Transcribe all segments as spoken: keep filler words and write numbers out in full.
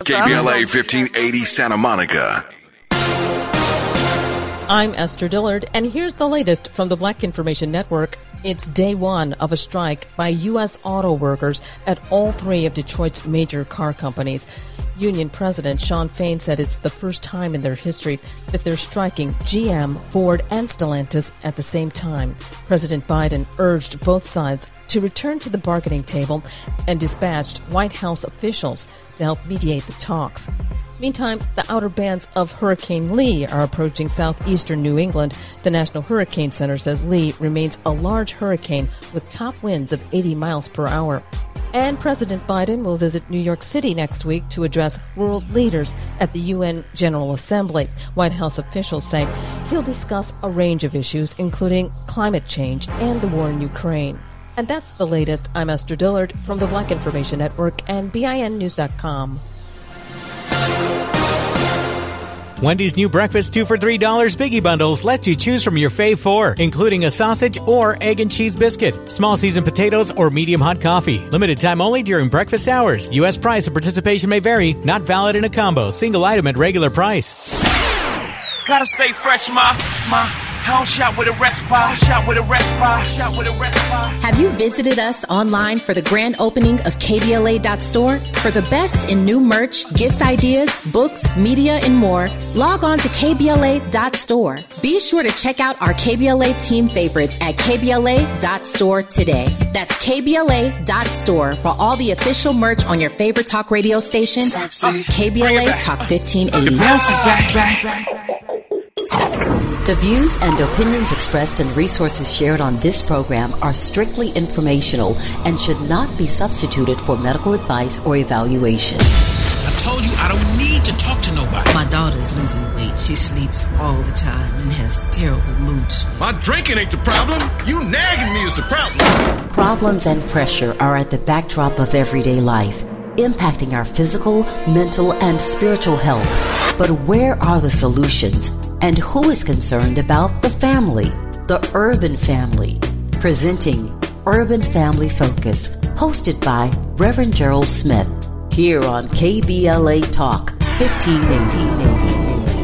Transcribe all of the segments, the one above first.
K B L A fifteen eighty Santa Monica. I'm Esther Dillard, and here's the latest from the Black Information Network. It's day one of a strike by U S auto workers at all three of Detroit's major car companies. Union President Shawn Fain said it's the first time in their history that they're striking G M, Ford, and Stellantis at the same time. President Biden urged both sides to return to the bargaining table and dispatched White House officials to help mediate the talks. Meantime, the outer bands of Hurricane Lee are approaching southeastern New England. The National Hurricane Center says Lee remains a large hurricane with top winds of eighty miles per hour. And President Biden will visit New York City next week to address world leaders at the U N General Assembly. White House officials say he'll discuss a range of issues, including climate change and the war in Ukraine. And that's the latest. I'm Esther Dillard from the Black Information Network and B I N News dot com. Wendy's new breakfast two for three dollars Biggie Bundles lets you choose from your fave four, including a sausage or egg and cheese biscuit, small seasoned potatoes, or medium hot coffee. Limited time only during breakfast hours. U S price and participation may vary. Not valid in a combo. Single item at regular price. Gotta stay fresh, ma, ma. House shot with a rest bar, shot with a rest bar, shot with a rest bar. Have you visited us online for the grand opening of K B L A dot store? For the best in new merch, gift ideas, books, media, and more, log on to K B L A dot store. Be sure to check out our K B L A team favorites at K B L A dot store today. That's K B L A dot store for all the official merch on your favorite talk radio station. Uh, K B L A Talk fifteen eighty. The views and opinions expressed and resources shared on this program are strictly informational and should not be substituted for medical advice or evaluation. I told you I don't need to talk to nobody. My daughter's losing weight. She sleeps all the time and has terrible mood swings. My drinking ain't the problem. You nagging me is the problem. Problems and pressure are at the backdrop of everyday life, impacting our physical, mental, and spiritual health. But where are the solutions? And who is concerned about the family? The Urban Family. Presenting Urban Family Focus, hosted by Reverend Gerald Smith, here on K B L A Talk fifteen eighty.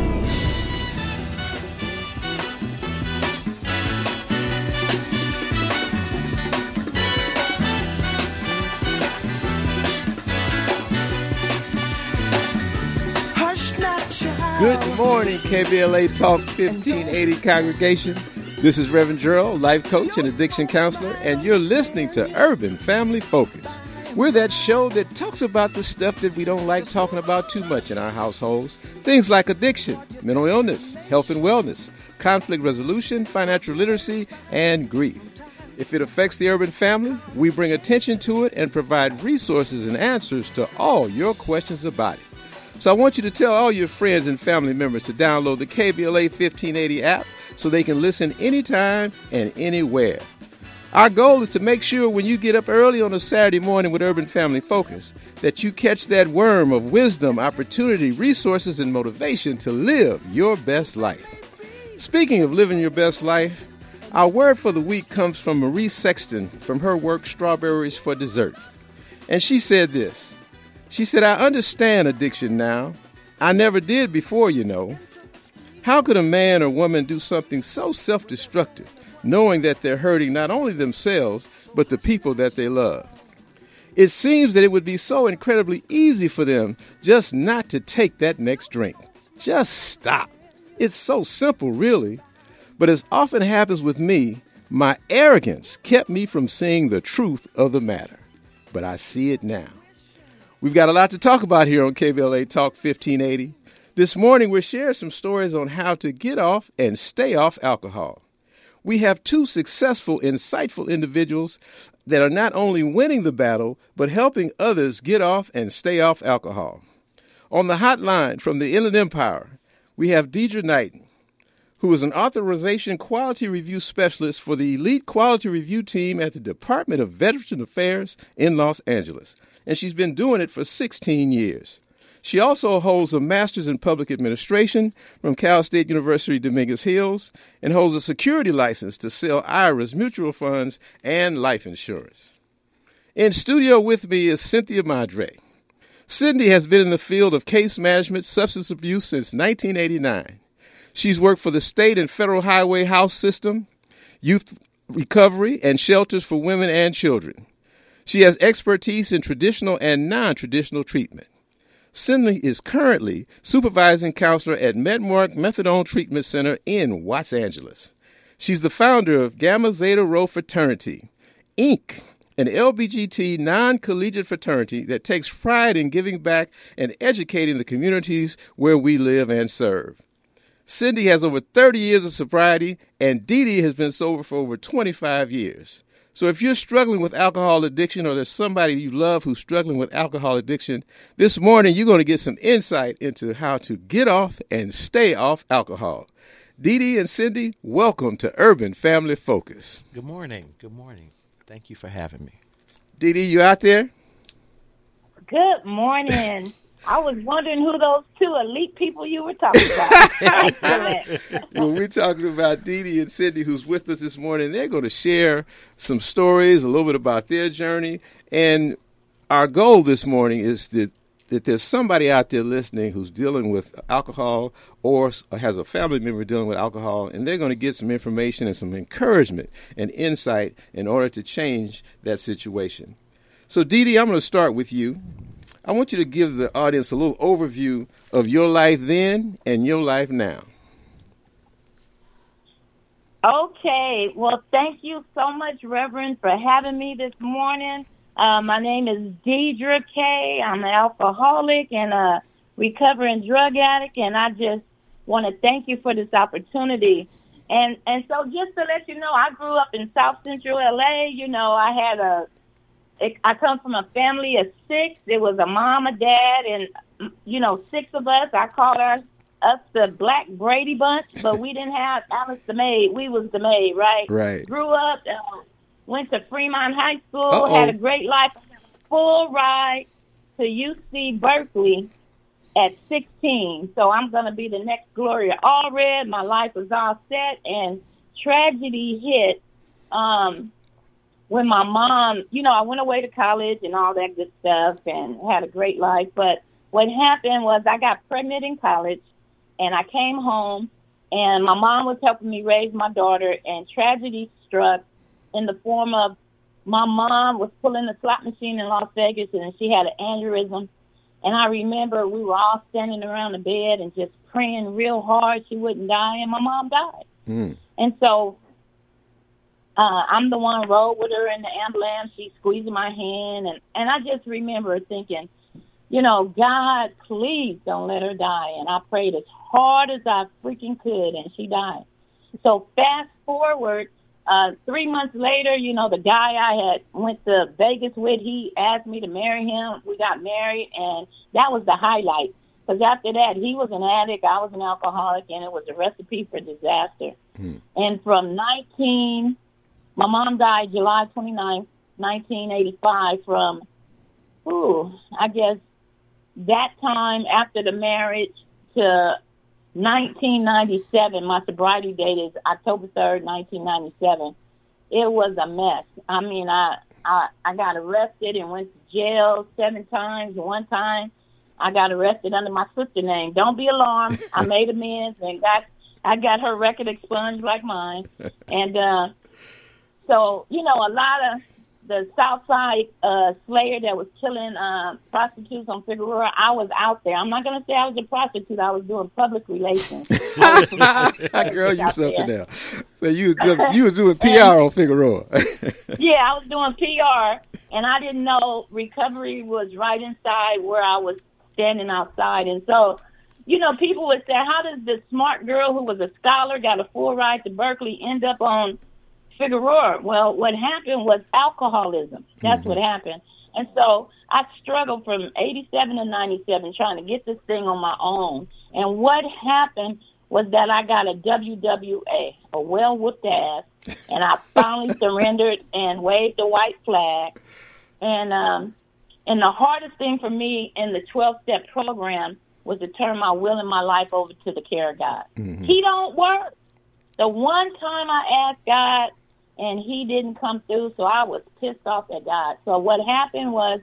Good morning, K B L A Talk fifteen eighty congregation. This is Reverend Gerald, life coach and addiction counselor, and you're listening to Urban Family Focus. We're that show that talks about the stuff that we don't like talking about too much in our households. Things like addiction, mental illness, health and wellness, conflict resolution, financial literacy, and grief. If it affects the urban family, we bring attention to it and provide resources and answers to all your questions about it. So I want you to tell all your friends and family members to download the K B L A fifteen eighty app so they can listen anytime and anywhere. Our goal is to make sure when you get up early on a Saturday morning with Urban Family Focus that you catch that worm of wisdom, opportunity, resources, and motivation to live your best life. Speaking of living your best life, our word for the week comes from Marie Sexton from her work Strawberries for Dessert. And she said this. She said, I understand addiction now. I never did before, you know. How could a man or woman do something so self-destructive, knowing that they're hurting not only themselves, but the people that they love? It seems that it would be so incredibly easy for them just not to take that next drink. Just stop. It's so simple, really. But as often happens with me, my arrogance kept me from seeing the truth of the matter. But I see it now. We've got a lot to talk about here on K B L A Talk fifteen eighty. This morning, we're sharing some stories on how to get off and stay off alcohol. We have two successful, insightful individuals that are not only winning the battle, but helping others get off and stay off alcohol. On the hotline from the Inland Empire, we have Deidre Knighton, who is an authorization quality review specialist for the elite quality review team at the Department of Veterans Affairs in Los Angeles. And she's been doing it for sixteen years. She also holds a master's in public administration from Cal State University Dominguez Hills and holds a security license to sell I R As, mutual funds, and life insurance. In studio with me is Cynthia Madre. Cindy has been in the field of case management, substance abuse since nineteen eighty-nine. She's worked for the state and federal highway house system, youth recovery, and shelters for women and children. She has expertise in traditional and non-traditional treatment. Cindy is currently supervising counselor at MedMark Methadone Treatment Center in Los Angeles. She's the founder of Gamma Zeta Rho Fraternity, Incorporated, an L G B T non-collegiate fraternity that takes pride in giving back and educating the communities where we live and serve. Cindy has over thirty years of sobriety, and Dee Dee has been sober for over twenty-five years. So if you're struggling with alcohol addiction, or there's somebody you love who's struggling with alcohol addiction, this morning you're going to get some insight into how to get off and stay off alcohol. Dee Dee and Cindy, welcome to Urban Family Focus. Good morning. Good morning. Thank you for having me. Dee Dee, you out there? Good morning. I was wondering who those two elite people you were talking about. Excellent. Well, we're talking about Dee Dee and Cindy, who's with us this morning. They're going to share some stories, a little bit about their journey. And our goal this morning is that, that there's somebody out there listening who's dealing with alcohol or has a family member dealing with alcohol, and they're going to get some information and some encouragement and insight in order to change that situation. So, Dee Dee, I'm going to start with you. I want you to give the audience a little overview of your life then and your life now. Okay. Well, thank you so much, Reverend, for having me this morning. Uh, my name is Deidre Kay. I'm an alcoholic and a recovering drug addict, and I just want to thank you for this opportunity. And and so just to let you know, I grew up in South Central L A. You know, I had a, it, I come from a family of six. It was a mom, a dad, and, you know, six of us. I called our, us the Black Brady Bunch, but we didn't have Alice the maid. We was the maid, right? Right. Grew up, uh, went to Fremont High School, Uh-oh. had a great life, full ride to U C Berkeley at sixteen. So I'm going to be the next Gloria Allred. My life was all set, and tragedy hit um, when my mom, you know, I went away to college and all that good stuff and had a great life. But what happened was I got pregnant in college, and I came home, and my mom was helping me raise my daughter, and tragedy struck in the form of my mom was pulling the slot machine in Las Vegas, and she had an aneurysm. And I remember we were all standing around the bed and just praying real hard she wouldn't die, and my mom died. Mm. And so uh, I'm the one who rode with her in the ambulance. She's squeezing my hand, and, and I just remember thinking, you know, God, please don't let her die. And I prayed as hard as I freaking could, and she died. So fast forward, Uh, three months later, you know, the guy I had went to Vegas with, he asked me to marry him. We got married, and that was the highlight. Because after that, he was an addict, I was an alcoholic, and it was a recipe for disaster. Mm. And from nineteen, my mom died July twenty-ninth, nineteen eighty-five, from, ooh, I guess that time after the marriage to nineteen ninety-seven, my sobriety date is October third, nineteen ninety-seven. It was a mess. I mean, I, I I got arrested and went to jail seven times. One time, I got arrested under my sister's name. Don't be alarmed. I made amends and got I got her record expunged like mine. And uh, so, you know, a lot of the Southside uh, slayer that was killing uh, prostitutes on Figueroa, I was out there. I'm not going to say I was a prostitute. I was doing public relations. Girl, you something else. So you was doing, you was doing P R on Figueroa. Yeah, I was doing P R, and I didn't know recovery was right inside where I was standing outside. And so, you know, people would say, how does this smart girl who was a scholar, got a full ride to Berkeley, end up on Figueroa? Well, what happened was alcoholism. That's mm-hmm. what happened. And so I struggled from eighty-seven to ninety-seven trying to get this thing on my own. And what happened was that I got a W W A, a well-whooped ass, and I finally surrendered and waved the white flag. And um, and the hardest thing for me in the twelve-step program was to turn my will and my life over to the care of God. Mm-hmm. He don't work. The one time I asked God, and he didn't come through, so I was pissed off at God. So what happened was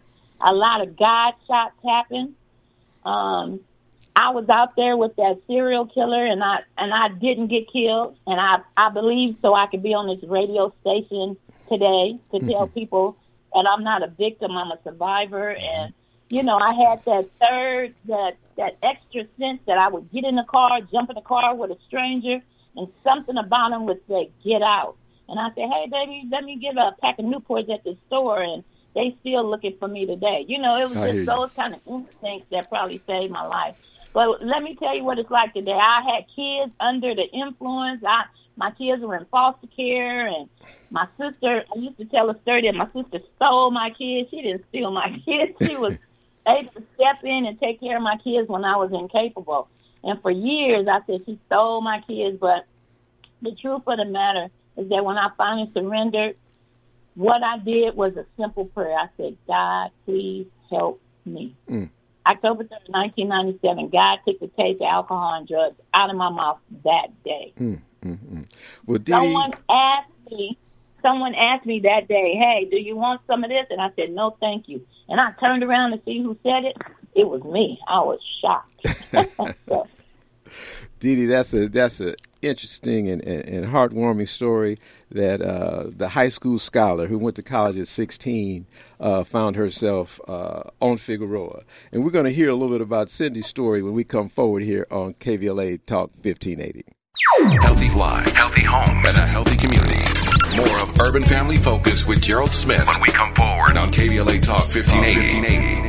a lot of gunshots happened. Um, I was out there with that serial killer, and I and I didn't get killed, and I I believe so I could be on this radio station today to mm-hmm. tell people that I'm not a victim, I'm a survivor, and you know I had that third that that extra sense that I would get in the car, jump in the car with a stranger, and something about them would say, "Get out," and I said, "Hey, baby, let me get a pack of Newports at the store," and they still looking for me today. You know, it was just those kind of instincts that probably saved my life. But let me tell you what it's like today. I had kids under the influence. I, my kids were in foster care, and my sister, I used to tell a story that my sister stole my kids. She didn't steal my kids. She was able to step in and take care of my kids when I was incapable. And for years, I said she stole my kids. But the truth of the matter is that when I finally surrendered, what I did was a simple prayer. I said, God, please help me. Mm. October third, nineteen ninety-seven, God took the taste of alcohol and drugs out of my mouth that day. Mm, mm, mm. Well, Dee Dee, someone asked me, someone asked me that day, hey, do you want some of this? And I said, no, thank you. And I turned around to see who said it. It was me. I was shocked. so. Dee Dee, that's a that's a interesting and, and, and heartwarming story that uh, the high school scholar who went to college at sixteen uh, found herself uh, on Figueroa. And we're going to hear a little bit about Cindy's story when we come forward here on K V L A Talk fifteen eighty. Healthy lives, healthy home, and a healthy community. More of Urban Family Focus with Gerald Smith when we come forward on K V L A Talk fifteen eighty.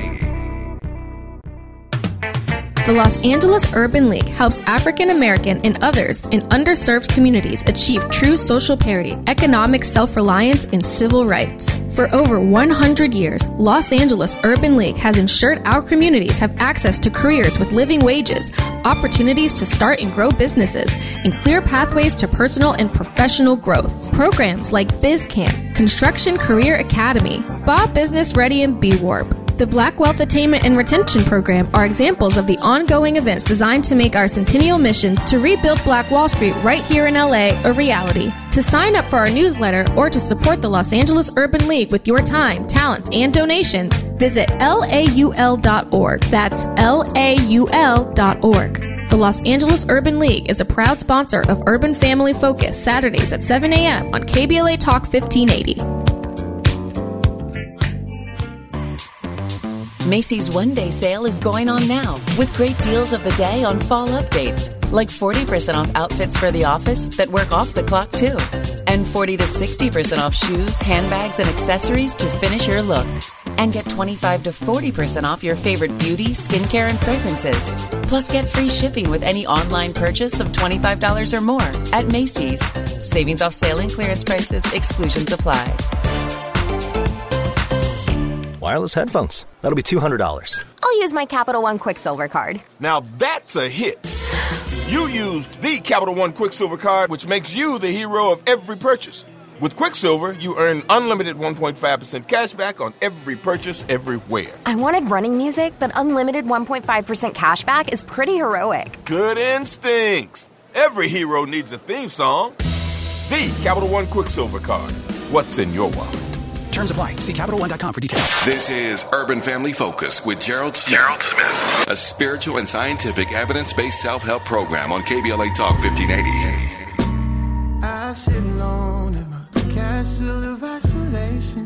The Los Angeles Urban League helps African American and others in underserved communities achieve true social parity, economic self-reliance, and civil rights. For over one hundred years, Los Angeles Urban League has ensured our communities have access to careers with living wages, opportunities to start and grow businesses, and clear pathways to personal and professional growth. Programs like BizCamp, Construction Career Academy, Bob Business Ready, and B Warp. The Black Wealth Attainment and Retention Program are examples of the ongoing events designed to make our centennial mission to rebuild Black Wall Street right here in L A a reality. To sign up for our newsletter or to support the Los Angeles Urban League with your time, talent, and donations, visit L A U L dot org. That's L A U L dot org. The Los Angeles Urban League is a proud sponsor of Urban Family Focus, Saturdays at seven a.m. on K B L A Talk fifteen eighty. Macy's one-day sale is going on now with great deals of the day on fall updates, like forty percent off outfits for the office that work off the clock too, and forty to sixty percent off shoes, handbags, and accessories to finish your look. And get twenty-five to forty percent off your favorite beauty, skincare, and fragrances. Plus, get free shipping with any online purchase of twenty-five dollars or more at Macy's. Savings off sale and clearance prices. Exclusions apply. Wireless headphones. That'll be two hundred dollars. I'll use my Capital One Quicksilver card. Now that's a hit. You used the Capital One Quicksilver card, which makes you the hero of every purchase. With Quicksilver, you earn unlimited one point five percent cash back on every purchase everywhere. I wanted running music, but unlimited one point five percent cash back is pretty heroic. Good instincts. Every hero needs a theme song. The Capital One Quicksilver card. What's in your wallet? Terms apply. See Capital One dot com for details. This is Urban Family Focus with Gerald Smith. Gerald Smith. A spiritual and scientific evidence-based self-help program on K B L A Talk fifteen eighty. I sit alone in my castle of isolation.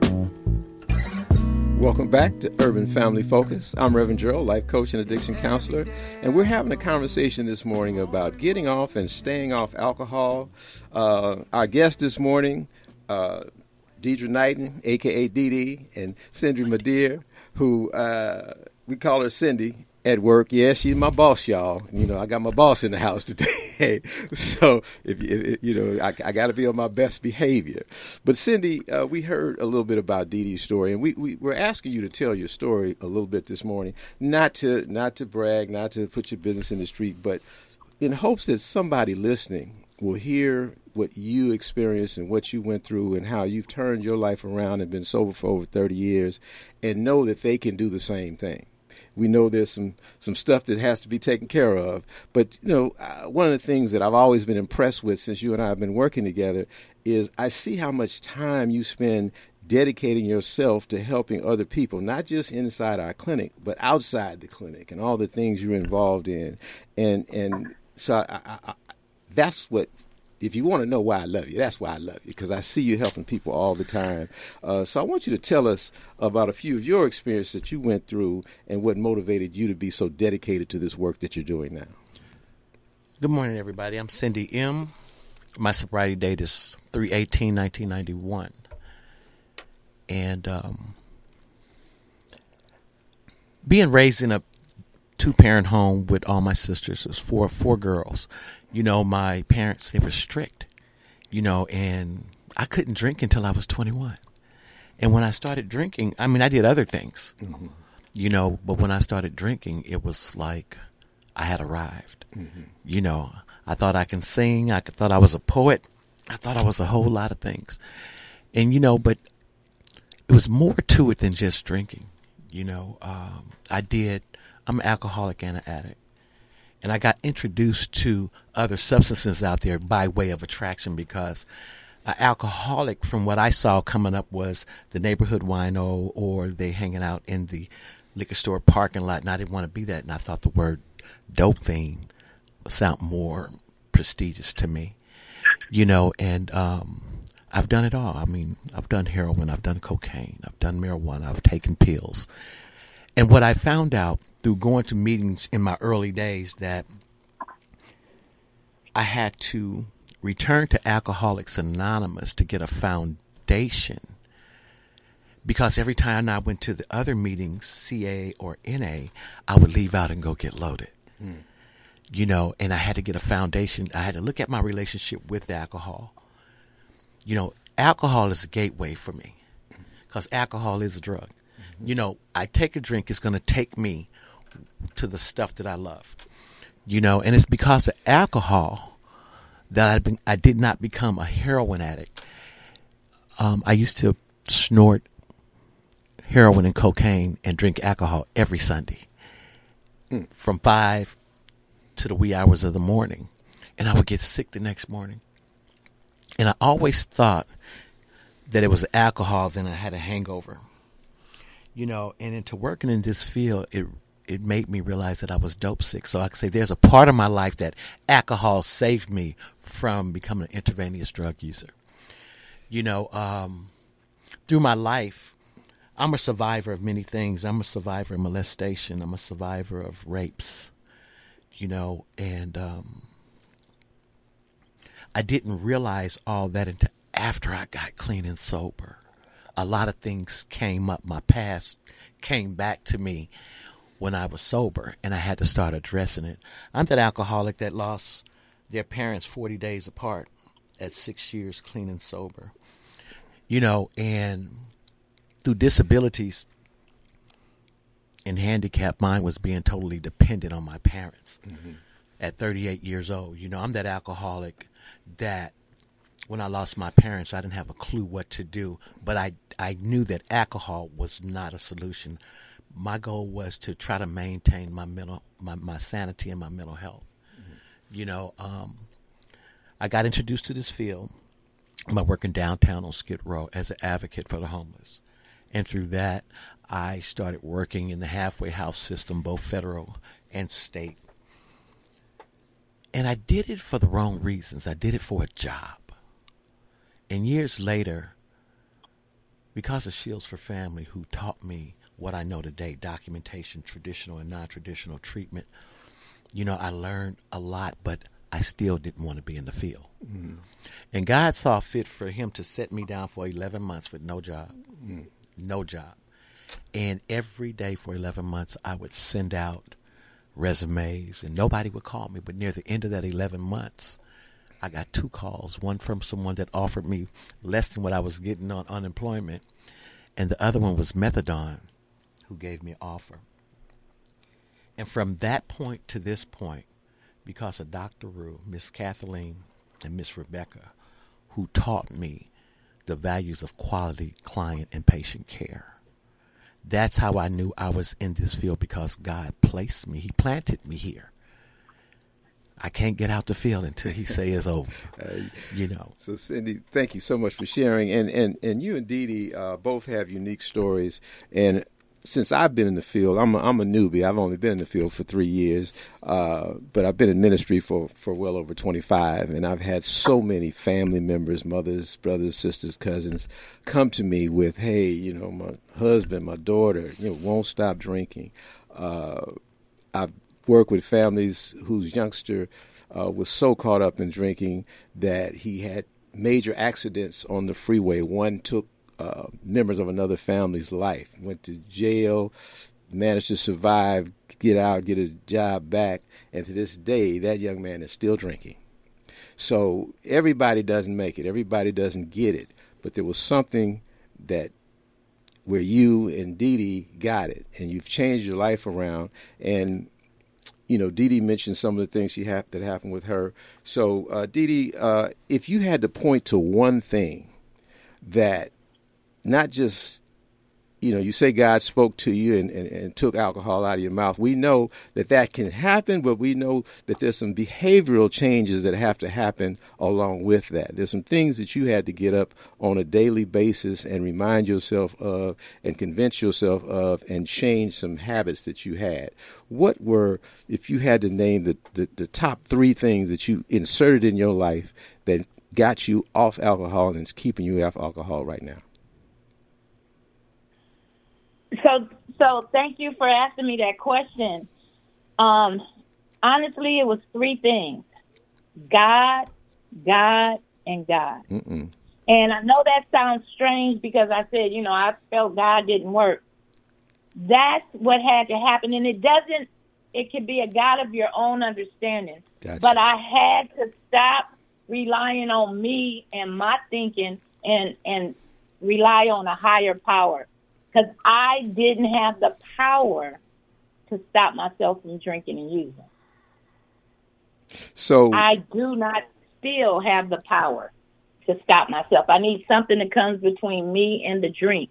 Welcome back to Urban Family Focus. I'm Reverend Gerald, life coach and addiction counselor, and we're having a conversation this morning about getting off and staying off alcohol. Uh, our guest this morning, uh, Deidre Knighton, a k a. Dee Dee, and Cindy Madeir, who uh, we call her Cindy at work. Yeah, she's my boss, y'all. You know, I got my boss in the house today. so, if, if you know, I, I got to be on my best behavior. But, Cindy, uh, we heard a little bit about Dee Dee's story, and we, we, we're asking you to tell your story a little bit this morning, not to not to brag, not to put your business in the street, but in hopes that somebody listening will hear what you experienced and what you went through and how you've turned your life around and been sober for over thirty years and know that they can do the same thing. We know there's some, some stuff that has to be taken care of. But, you know, uh, one of the things that I've always been impressed with since you and I have been working together is I see how much time you spend dedicating yourself to helping other people, not just inside our clinic, but outside the clinic and all the things you're involved in. And and so I, I, I, that's what, if you want to know why I love you, that's why I love you, because I see you helping people all the time. Uh, so I want you to tell us about a few of your experiences that you went through and what motivated you to be so dedicated to this work that you're doing now. Good morning, everybody. I'm Cindy M. My sobriety date is three eighteen nineteen ninety-one. And um, being raised in a two-parent home with all my sisters, there's four four girls. You know, my parents, they were strict, you know, and I couldn't drink until I was twenty-one. And when I started drinking, I mean, I did other things, mm-hmm. you know, but when I started drinking, it was like I had arrived. Mm-hmm. You know, I thought I can sing. I thought I was a poet. I thought I was a whole lot of things. And, you know, but it was more to it than just drinking. You know, um, I did, I'm an alcoholic and an addict. And I got introduced to other substances out there by way of attraction, because an alcoholic, from what I saw coming up, was the neighborhood wino, or they hanging out in the liquor store parking lot. And I didn't want to be that. And I thought the word dope fiend sound more prestigious to me, you know, and um, I've done it all. I mean, I've done heroin, I've done cocaine, I've done marijuana, I've taken pills. And what I found out through going to meetings in my early days, that I had to return to Alcoholics Anonymous to get a foundation, because every time I went to the other meetings, C A or N A, I would leave out and go get loaded. Mm. You know, and I had to get a foundation. I had to look at my relationship with alcohol. You know, alcohol is a gateway for me, because alcohol is a drug. Mm-hmm. You know, I take a drink, it's going to take me to the stuff that I love. You know, and it's because of alcohol that I been, I did not become a heroin addict. Um, I used to snort heroin and cocaine and drink alcohol every Sunday mm. from five to the wee hours of the morning, and I would get sick the next morning. And I always thought that it was alcohol, then I had a hangover. You know, and into working in this field, it it made me realize that I was dope sick. So I could say there's a part of my life that alcohol saved me from becoming an intravenous drug user. You know, um, through my life, I'm a survivor of many things. I'm a survivor of molestation. I'm a survivor of rapes. You know, and um, I didn't realize all that until after I got clean and sober. A lot of things came up. My past came back to me when I was sober, and I had to start addressing it. I'm that alcoholic that lost their parents forty days apart at six years clean and sober. You know, and through disabilities and handicap, mine was being totally dependent on my parents. Mm-hmm. At thirty-eight years old, you know, I'm that alcoholic that when I lost my parents, I didn't have a clue what to do, but I, I knew that alcohol was not a solution. My goal was to try to maintain my mental, my, my sanity and my mental health. Mm-hmm. You know, um, I got introduced to this field by working downtown on Skid Row as an advocate for the homeless. And through that, I started working in the halfway house system, both federal and state. And I did it for the wrong reasons. I did it for a job. And years later, because of Shields for Family, who taught me what I know today, documentation, traditional and non-traditional treatment, you know, I learned a lot, but I still didn't want to be in the field. Mm. And God saw fit for him to set me down for eleven months with no job. Mm. No job. And every day for eleven months, I would send out resumes, and nobody would call me. But near the end of that eleven months, I got two calls, one from someone that offered me less than what I was getting on unemployment, and the other one was Methadone, who gave me an offer. And from that point to this point, because of Doctor Rue, Miss Kathleen, and Miss Rebecca, who taught me the values of quality client and patient care, that's how I knew I was in this field, because God placed me. He planted me here. I can't get out the field until he say it's over. Uh, you know. So, Cindy, thank you so much for sharing. And and, and you and Dee Dee uh, both have unique stories. And since I've been in the field, I'm a, I'm a newbie. I've only been in the field for three years, uh, but I've been in ministry for, for well over twenty-five. And I've had so many family members, mothers, brothers, sisters, cousins, come to me with, hey, you know, my husband, my daughter, you know, won't stop drinking. Uh, I've work with families whose youngster uh, was so caught up in drinking that he had major accidents on the freeway. One took uh, members of another family's life, went to jail, managed to survive, get out, get his job back, and to this day, that young man is still drinking. So everybody doesn't make it. Everybody doesn't get it. But there was something that where you and Dee Dee got it, and you've changed your life around. And you know, Dee Dee mentioned some of the things she have, that happened with her. So, uh, Dee Dee, uh, if you had to point to one thing that not just, you know, you say God spoke to you and, and, and took alcohol out of your mouth. We know that that can happen, but we know that there's some behavioral changes that have to happen along with that. There's some things that you had to get up on a daily basis and remind yourself of and convince yourself of and change some habits that you had. What were, if you had to name the, the, the top three things that you inserted in your life that got you off alcohol and is keeping you off alcohol right now? So, so thank you for asking me that question. Um, honestly, it was three things: God, God, and God. Mm-mm. And I know that sounds strange because I said, you know, I felt God didn't work. That's what had to happen. And it doesn't, it could be a God of your own understanding. Gotcha. But I had to stop relying on me and my thinking and, and rely on a higher power. Because I didn't have the power to stop myself from drinking and using. So I do not still have the power to stop myself. I need something that comes between me and the drink.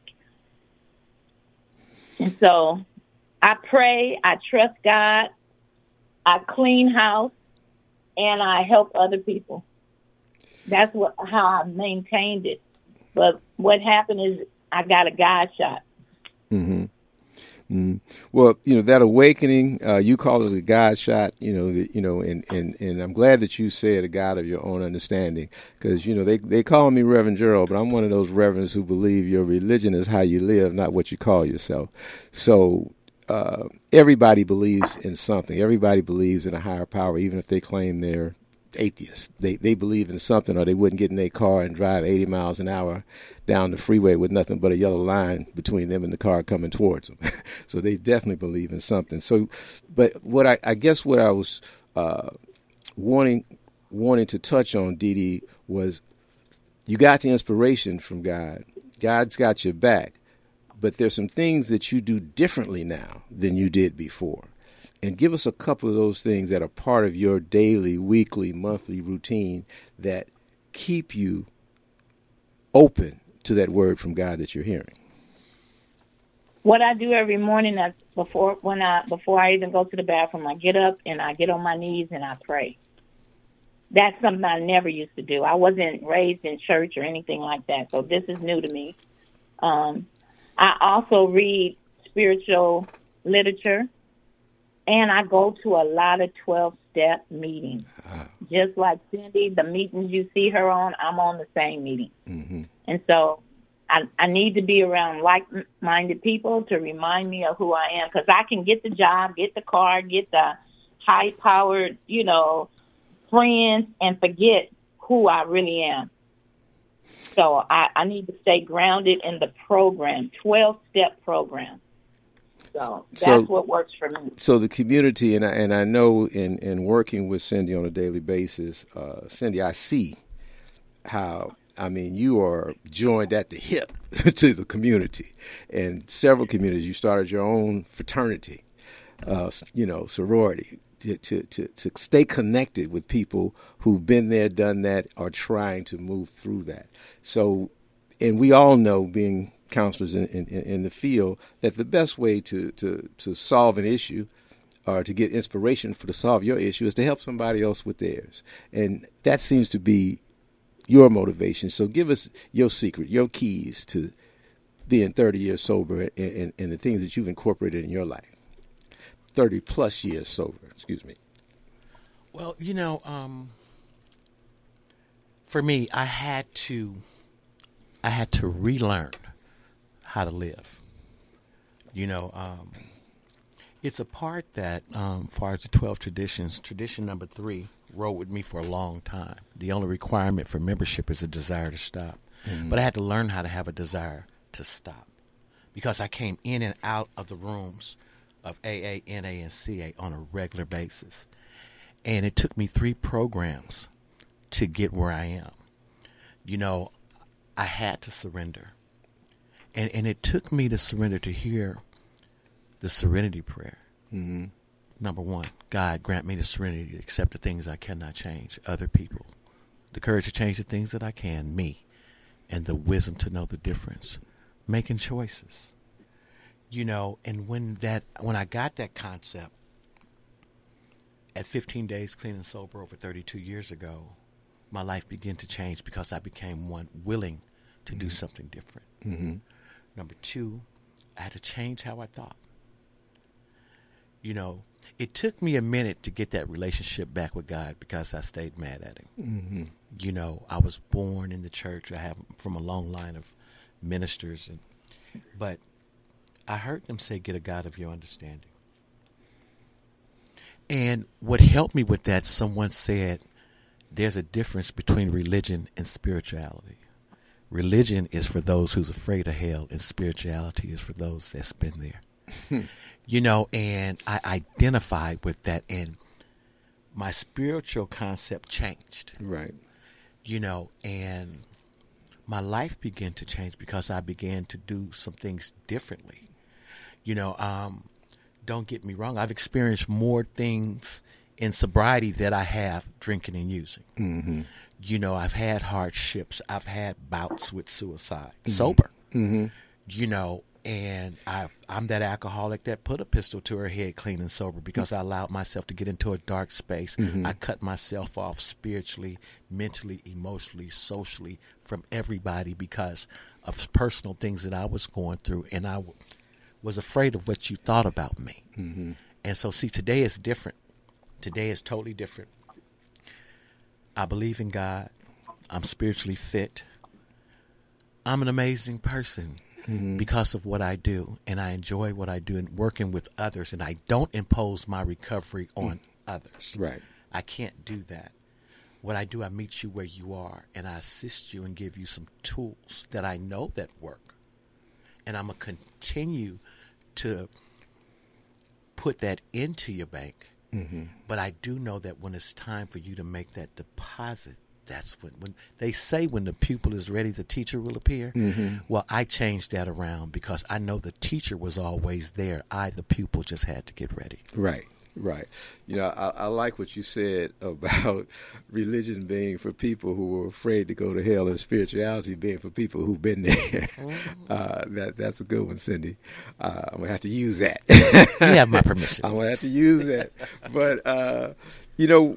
And so I pray, I trust God, I clean house, and I help other people. That's what how I maintained it. But what happened is I got a God shot. Mm-hmm. Mm-hmm. Well, you know, that awakening, uh, you call it a God shot, you know, the, you know, and, and, and I'm glad that you said a God of your own understanding, because, you know, they, they call me Reverend Gerald, but I'm one of those reverends who believe your religion is how you live, not what you call yourself. So uh, everybody believes in something. Everybody believes in a higher power, even if they claim they're atheists. They they believe in something, or they wouldn't get in their car and drive eighty miles an hour down the freeway with nothing but a yellow line between them and the car coming towards them. So they definitely believe in something. So, but what I, I guess what I was uh, wanting wanting to touch on, Dee Dee, was you got the inspiration from God. God's got your back, but there's some things that you do differently now than you did before. And give us a couple of those things that are part of your daily, weekly, monthly routine that keep you open to that word from God that you're hearing. What I do every morning, is before when I before I even go to the bathroom, I get up and I get on my knees and I pray. That's something I never used to do. I wasn't raised in church or anything like that, so this is new to me. Um, I also read spiritual literature. And I go to a lot of twelve-step meetings. Uh, Just like Cindy, the meetings you see her on, I'm on the same meeting. Mm-hmm. And so I, I need to be around like-minded people to remind me of who I am, because I can get the job, get the car, get the high-powered, you know, friends, and forget who I really am. So I, I need to stay grounded in the program, twelve-step program. So that's so, what works for me. So the community, and I, and I know in, in working with Cindy on a daily basis, uh, Cindy, I see how, I mean, you are joined at the hip to the community. And several communities, you started your own fraternity, uh, you know, sorority, to, to, to, to stay connected with people who've been there, done that, are trying to move through that. So, and we all know, being counselors in, in, in the field, that the best way to, to, to solve an issue or to get inspiration for to solve your issue is to help somebody else with theirs. And that seems to be your motivation. So give us your secret, your keys to being thirty years sober and, and, and the things that you've incorporated in your life. thirty plus years sober, excuse me. Well, you know, um, for me, I had to, I had to relearn how to live. You know, um, it's a part that, um, as far as the twelve traditions, tradition number three rode with me for a long time. The only requirement for membership is a desire to stop. Mm-hmm. But I had to learn how to have a desire to stop, because I came in and out of the rooms of A A, N A, and C A on a regular basis. And it took me three programs to get where I am. You know, I had to surrender. And and it took me to surrender to hear the serenity prayer. Mm-hmm. Number one, God, grant me the serenity to accept the things I cannot change, other people. The courage to change the things that I can, me. And the wisdom to know the difference. Making choices. You know, and when that when I got that concept at fifteen days clean and sober over thirty-two years ago, my life began to change because I became one willing to mm-hmm. do something different. Mm-hmm. Number two, I had to change how I thought. You know, it took me a minute to get that relationship back with God because I stayed mad at him. Mm-hmm. You know, I was born in the church. I have from a long line of ministers, and but I heard them say, get a God of your understanding. And what helped me with that, someone said, there's a difference between religion and spirituality. Religion is for those who's afraid of hell, and spirituality is for those that's been there. You know, and I identified with that, and my spiritual concept changed. Right. You know, and my life began to change because I began to do some things differently. You know, um, don't get me wrong. I've experienced more things in sobriety that I have drinking and using. Mm-hmm. You know, I've had hardships. I've had bouts with suicide, mm-hmm. sober. Mm-hmm. You know, and I, I'm that alcoholic that put a pistol to her head clean and sober because I allowed myself to get into a dark space. Mm-hmm. I cut myself off spiritually, mentally, emotionally, socially from everybody because of personal things that I was going through. And I w- was afraid of what you thought about me. Mm-hmm. And so, see, today is different. Today is totally different. I believe in God. I'm spiritually fit. I'm an amazing person. Mm-hmm. Because of what I do, and I enjoy what I do and working with others, and I don't impose my recovery on mm. others. Right. I can't do that. What I do, I meet you where you are, and I assist you and give you some tools that I know that work. And I'm going to continue to put that into your bank. Mm-hmm. But I do know that when it's time for you to make that deposit, that's when, when they say when the pupil is ready, the teacher will appear. Mm-hmm. Well, I changed that around because I know the teacher was always there. I, the pupil, just had to get ready. Right, right. You know, I, I like what you said about religion being for people who were afraid to go to hell and spirituality being for people who've been there. Mm-hmm. Uh, that That's a good one, Cindy. Uh, I'm going to have to use that. You have my permission. I'm going to have to use that. But, uh, you know,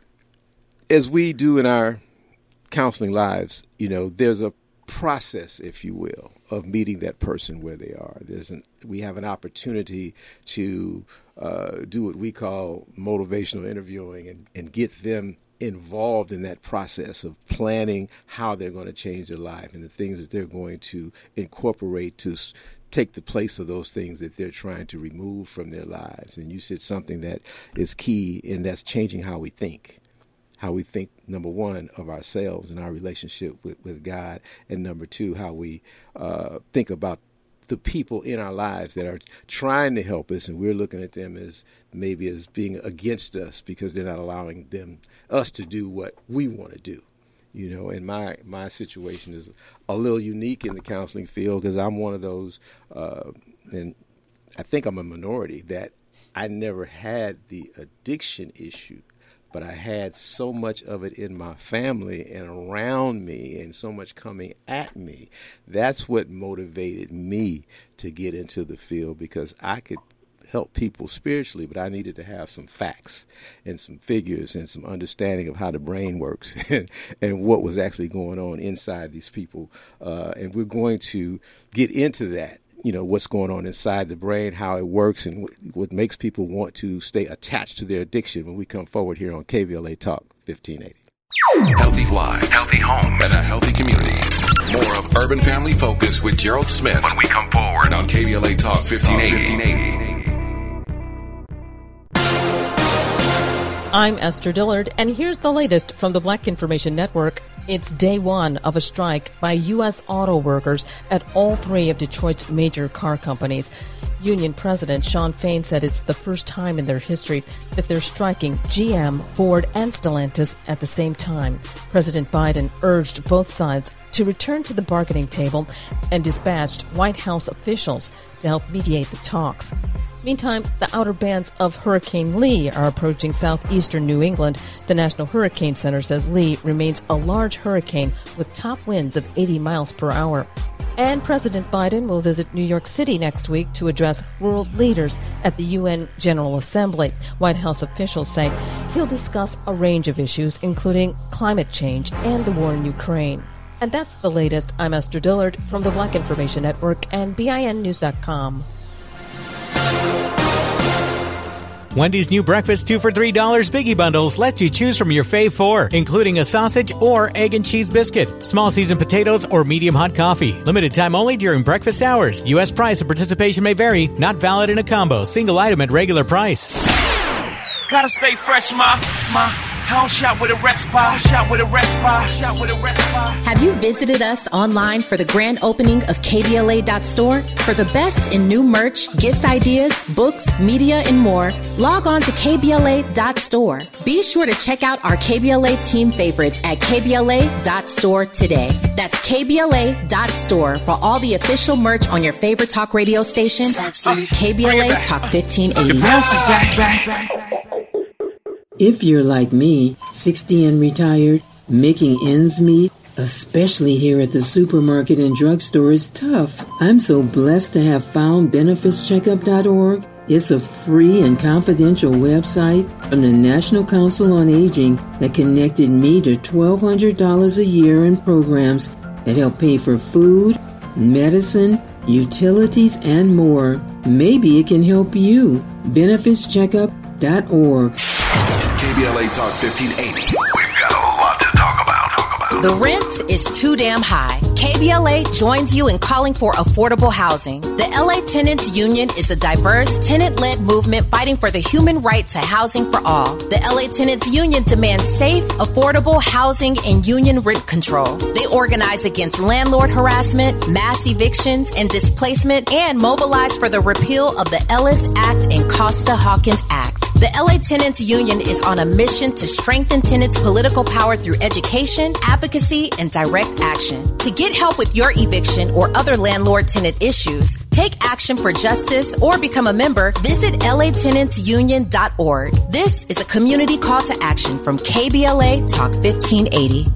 as we do in our counseling lives, you know, there's a process, if you will, of meeting that person where they are. There's an, we have an opportunity to uh, do what we call motivational interviewing and, and get them involved in that process of planning how they're going to change their life and the things that they're going to incorporate to s- take the place of those things that they're trying to remove from their lives. And you said something that is key, and that's changing how we think. How we think, number one, of ourselves and our relationship with, with God, and number two, how we uh, think about the people in our lives that are trying to help us, and we're looking at them as maybe as being against us because they're not allowing them us to do what we want to do. You know, and my, my situation is a little unique in the counseling field because I'm one of those, uh, and I think I'm a minority, that I never had the addiction issue. But I had so much of it in my family and around me and so much coming at me. That's what motivated me to get into the field, because I could help people spiritually, but I needed to have some facts and some figures and some understanding of how the brain works and, and what was actually going on inside these people. Uh, and we're going to get into that, you know, what's going on inside the brain, how it works, and what, what makes people want to stay attached to their addiction when we come forward here on K B L A Talk fifteen eighty. Healthy life, healthy home, and a healthy community. More of Urban Family Focus with Gerald Smith when we come forward on K B L A Talk fifteen eighty. I'm Esther Dillard, and here's the latest from the Black Information Network. It's day one of a strike by U S auto workers at all three of Detroit's major car companies. Union President Shawn Fain said it's the first time in their history that they're striking G M, Ford, and Stellantis at the same time. President Biden urged both sides to return to the bargaining table and dispatched White House officials to help mediate the talks. Meantime, the outer bands of Hurricane Lee are approaching southeastern New England. The National Hurricane Center says Lee remains a large hurricane with top winds of eighty miles per hour. And President Biden will visit New York City next week to address world leaders at the U N General Assembly. White House officials say he'll discuss a range of issues, including climate change and the war in Ukraine. And that's the latest. I'm Esther Dillard from the Black Information Network and B I N news dot com. Wendy's new breakfast two for three dollars Biggie Bundles let you choose from your fave four, including a sausage or egg and cheese biscuit, small seasoned potatoes, or medium hot coffee. Limited time only during breakfast hours. U S price and participation may vary. Not valid in a combo. Single item at regular price. Gotta stay fresh, ma, ma. House shot with a rest bar, shot with a rest bar, shot with a rest bar. Have you visited us online for the grand opening of K B L A dot store? For the best in new merch, gift ideas, books, media, and more, log on to K B L A dot store. Be sure to check out our K B L A team favorites at K B L A dot store today. That's K B L A dot store for all the official merch on your favorite talk radio station. K B L A Talk fifteen eighty. The bounce is back, back, back. If you're like me, sixty and retired, making ends meet, especially here at the supermarket and drugstore, is tough. I'm so blessed to have found benefits checkup dot org. It's a free and confidential website from the National Council on Aging that connected me to twelve hundred dollars a year in programs that help pay for food, medicine, utilities, and more. Maybe it can help you. benefits checkup dot org. K B L A Talk fifteen eighty. We've got a lot to talk about. Talk about. The rent is too damn high. K B L A joins you in calling for affordable housing. The L A Tenants Union is a diverse, tenant-led movement fighting for the human right to housing for all. The L A Tenants Union demands safe, affordable housing and union rent control. They organize against landlord harassment, mass evictions, and displacement, and mobilize for the repeal of the Ellis Act and Costa-Hawkins Act. The L A Tenants Union is on a mission to strengthen tenants' political power through education, advocacy, and direct action. To get help with your eviction or other landlord-tenant issues, take action for justice, or become a member, visit L A tenants union dot org. This is a community call to action from K B L A Talk fifteen eighty.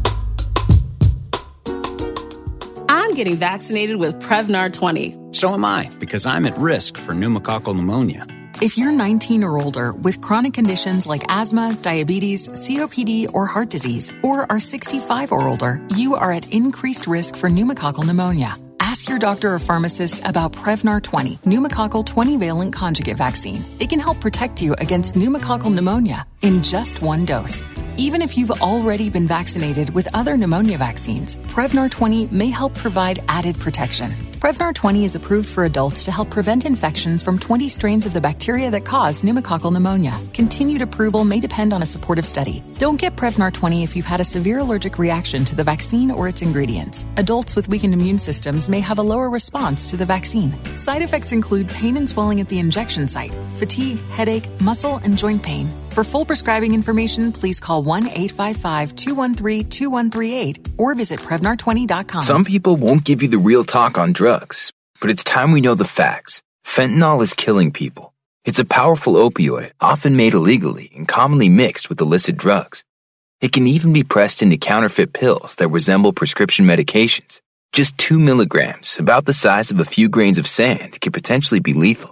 I'm getting vaccinated with Prevnar twenty. So am I, because I'm at risk for pneumococcal pneumonia. If you're nineteen or older with chronic conditions like asthma, diabetes, C O P D, or heart disease, or are sixty-five or older, you are at increased risk for pneumococcal pneumonia. Ask your doctor or pharmacist about Prevnar twenty, pneumococcal twenty-valent conjugate vaccine. It can help protect you against pneumococcal pneumonia in just one dose. Even if you've already been vaccinated with other pneumonia vaccines, Prevnar twenty may help provide added protection. Prevnar twenty is approved for adults to help prevent infections from twenty strains of the bacteria that cause pneumococcal pneumonia. Continued approval may depend on a supportive study. Don't get Prevnar twenty if you've had a severe allergic reaction to the vaccine or its ingredients. Adults with weakened immune systems may have a lower response to the vaccine. Side effects include pain and swelling at the injection site, fatigue, headache, muscle, and joint pain. For full prescribing information, please call one eight five five, two one three, two one three eight or visit Prevnar twenty dot com. Some people won't give you the real talk on drugs, but it's time we know the facts. Fentanyl is killing people. It's a powerful opioid, often made illegally and commonly mixed with illicit drugs. It can even be pressed into counterfeit pills that resemble prescription medications. Just two milligrams, about the size of a few grains of sand, can potentially be lethal.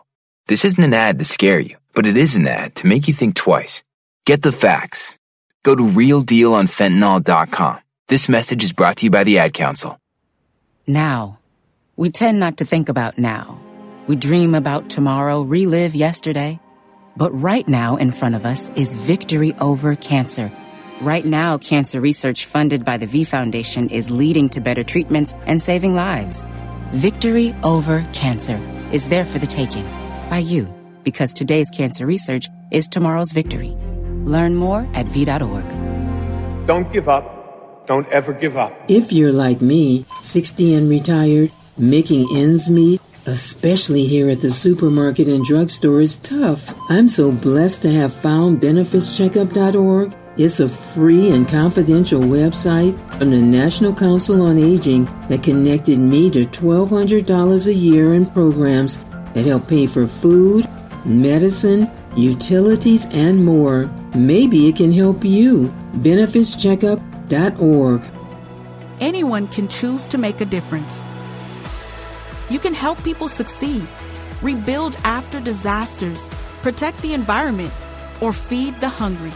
This isn't an ad to scare you, but it is an ad to make you think twice. Get the facts. Go to real deal on fentanyl dot com. This message is brought to you by the Ad Council. Now. We tend not to think about now. We dream about tomorrow, relive yesterday. But right now in front of us is victory over cancer. Right now, cancer research funded by the V Foundation is leading to better treatments and saving lives. Victory over cancer is there for the taking by you, because today's cancer research is tomorrow's victory. Learn more at v dot org. Don't give up. Don't ever give up. If you're like me, sixty and retired, making ends meet, especially here at the supermarket and drugstore, is tough. I'm so blessed to have found benefits checkup dot org. It's a free and confidential website from the National Council on Aging that connected me to twelve hundred dollars a year in programs that help pay for food, medicine, utilities, and more. Maybe it can help you. benefits checkup dot org. Anyone can choose to make a difference. You can help people succeed, rebuild after disasters, protect the environment, or feed the hungry.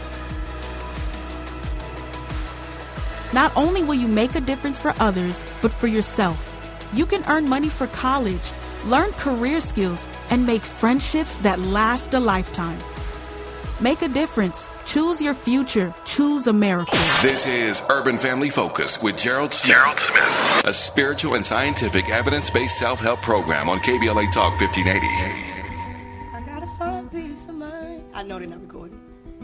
Not only will you make a difference for others, but for yourself. You can earn money for college, learn career skills, and make friendships that last a lifetime. Make a difference. Choose your future. Choose America. This is Urban Family Focus with Gerald Smith. Gerald Smith. A spiritual and scientific evidence-based self-help program on K B L A Talk fifteen eighty. I gotta find peace of mind. I know they're not recording.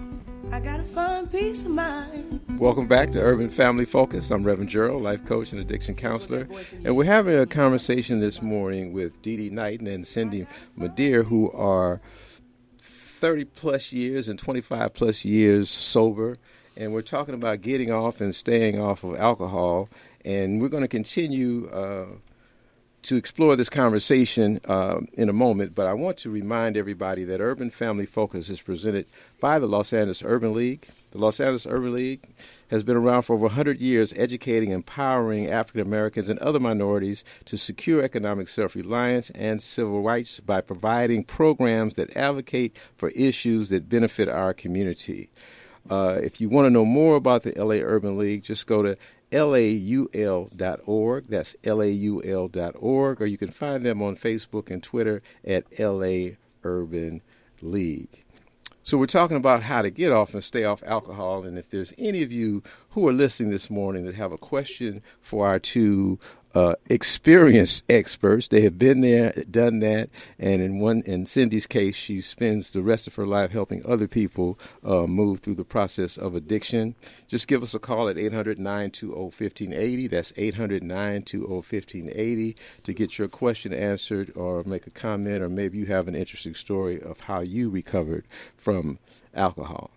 I gotta find peace of mind. Welcome back to Urban Family Focus. I'm Reverend Gerald, life coach and addiction counselor. And we're having a conversation this morning with Dee Dee Knighton and Cindy Madeir, who are thirty plus years and twenty-five plus years sober. And we're talking about getting off and staying off of alcohol. And we're going to continue uh, to explore this conversation uh, in a moment. But I want to remind everybody that Urban Family Focus is presented by the Los Angeles Urban League. The Los Angeles Urban League has been around for over one hundred years, educating, empowering African Americans and other minorities to secure economic self-reliance and civil rights by providing programs that advocate for issues that benefit our community. Uh, if you want to know more about the L A Urban League, just go to L A U L dot org. That's L A U L dot org. Or you can find them on Facebook and Twitter at L A Urban League. So we're talking about how to get off and stay off alcohol. And if there's any of you who are listening this morning that have a question for our two uh, experienced experts, they have been there, done that. And in one, in Cindy's case, she spends the rest of her life helping other people uh, move through the process of addiction. Just give us a call at eight hundred, nine two zero, one five eight zero. That's eight hundred, nine two zero, one five eight zero to get your question answered or make a comment, or maybe you have an interesting story of how you recovered from alcohol.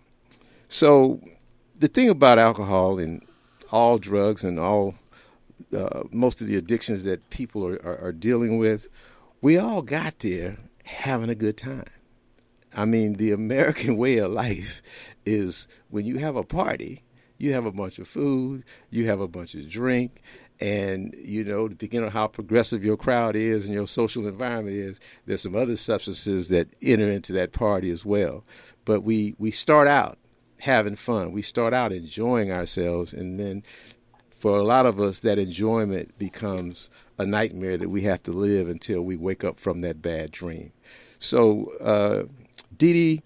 So the thing about alcohol and all drugs and all uh, most of the addictions that people are, are, are dealing with, we all got there having a good time. I mean, the American way of life is when you have a party, you have a bunch of food, you have a bunch of drink, and, you know, depending on how progressive your crowd is and your social environment is, there's some other substances that enter into that party as well. But we, we start out having fun. We start out enjoying ourselves, and then for a lot of us, that enjoyment becomes a nightmare that we have to live until we wake up from that bad dream. So, uh, Dee Dee,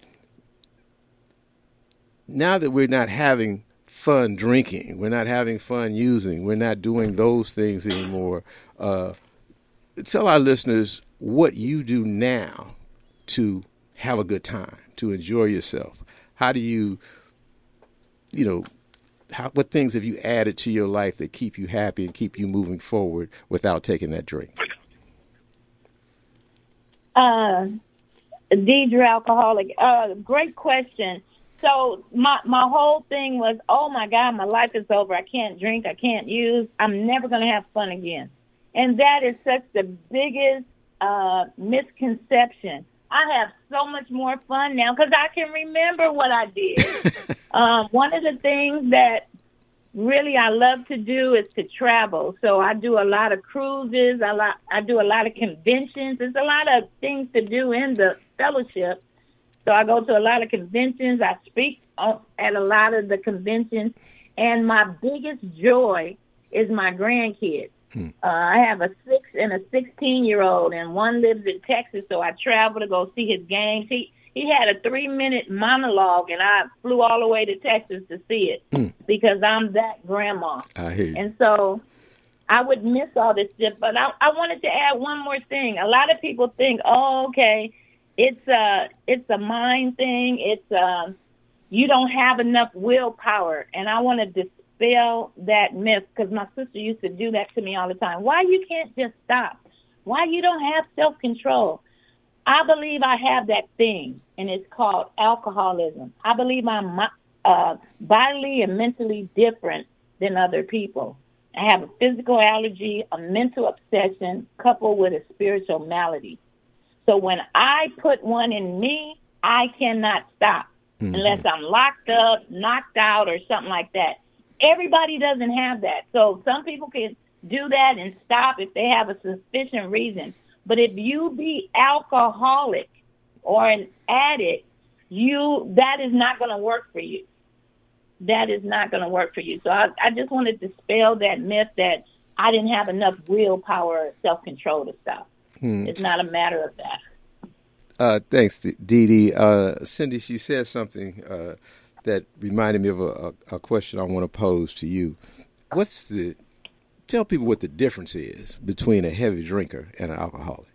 now that we're not having fun drinking, we're not having fun using, we're not doing those things anymore, uh, tell our listeners what you do now to have a good time, to enjoy yourself. How do you, you know, how, what things have you added to your life that keep you happy and keep you moving forward without taking that drink? Uh, Deidre, alcoholic. Uh, great question. So my my whole thing was, oh, my God, my life is over. I can't drink. I can't use. I'm never going to have fun again. And that is such the biggest uh, misconception. I have so much more fun now because I can remember what I did. um, one of the things that really I love to do is to travel. So I do a lot of cruises. I, lot, I do a lot of conventions. There's a lot of things to do in the fellowship. So I go to a lot of conventions. I speak at a lot of the conventions. And my biggest joy is my grandkids. Hmm. Uh, I have a six and a sixteen-year-old, and one lives in Texas, so I travel to go see his games. He he had a three-minute monologue, and I flew all the way to Texas to see it hmm. because I'm that grandma. I hear you. And so I would miss all this stuff. But I, I wanted to add one more thing. A lot of people think, oh, okay, it's a, it's a mind thing. It's a, you don't have enough willpower. And I want to dispel that myth because my sister used to do that to me all the time. Why you can't just stop? Why you don't have self-control? I believe I have that thing, and it's called alcoholism. I believe I'm uh, bodily and mentally different than other people. I have a physical allergy, a mental obsession, coupled with a spiritual malady. So when I put one in me, I cannot stop mm-hmm. unless I'm locked up, knocked out, or something like that. Everybody doesn't have that. So some people can do that and stop if they have a sufficient reason. But if you be alcoholic or an addict, you that is not going to work for you. That is not going to work for you. So I, I just wanted to dispel that myth that I didn't have enough willpower or self-control to stop. Hmm. It's not a matter of that. Uh, thanks, Dee Dee. Uh, Cindy, she said something uh, that reminded me of a, a, a question I want to pose to you. What's the Tell people what the difference is between a heavy drinker and an alcoholic.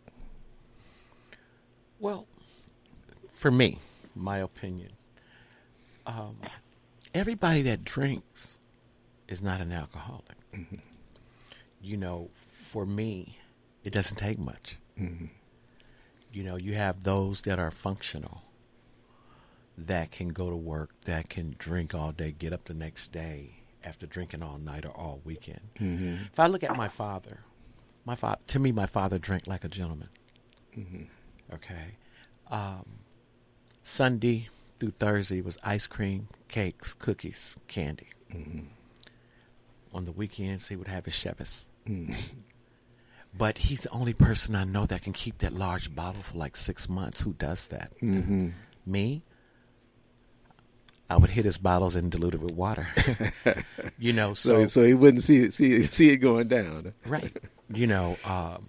Well, for me, my opinion, um, everybody that drinks is not an alcoholic. Mm-hmm. You know, for me, it doesn't take much. Mm-hmm. You know, you have those that are functional, that can go to work, that can drink all day, get up the next day after drinking all night or all weekend. Mm-hmm. If I look at my father, my father, to me, my father drank like a gentleman. Mm-hmm. Okay. Um, Sunday through Thursday was ice cream, cakes, cookies, candy. Mm-hmm. On the weekends, he would have his Chevys. Mm-hmm. But he's the only person I know that can keep that large bottle for like six months. Who does that? Mm-hmm. Me? I would hit his bottles and dilute it with water. You know, so, so so he wouldn't see it, see it, see it going down. Right. You know, um,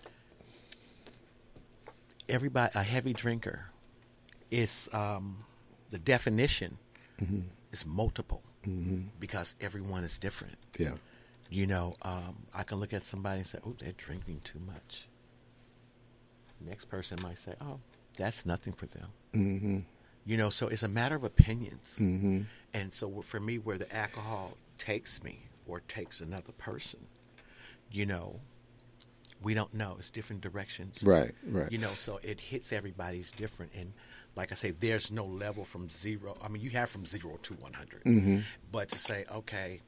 everybody, a heavy drinker is um, the definition mm-hmm. is multiple mm-hmm. because everyone is different. Yeah. You know, um, I can look at somebody and say, "Oh, they're drinking too much." Next person might say, "Oh, that's nothing for them." Mm-hmm. You know, so it's a matter of opinions. Mm-hmm. And so for me, where the alcohol takes me or takes another person, you know, we don't know. It's different directions. Right, right. You know, so it hits everybody's different. And like I say, there's no level from zero. I mean, you have from zero to one hundred. Mm-hmm. But to say, okay,